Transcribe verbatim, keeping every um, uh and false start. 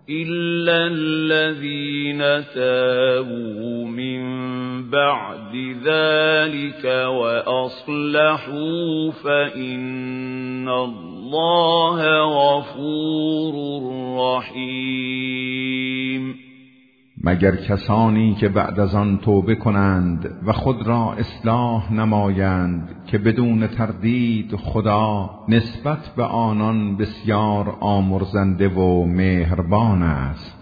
إلا الذين تابوا من بعد ذلك وأصلحوا فإن الله غفور رحیم. مگر کسانی که بعد از آن توبه کنند و خود را اصلاح نمایند که بدون تردید خدا نسبت به آنان بسیار آمرزنده و مهربان است.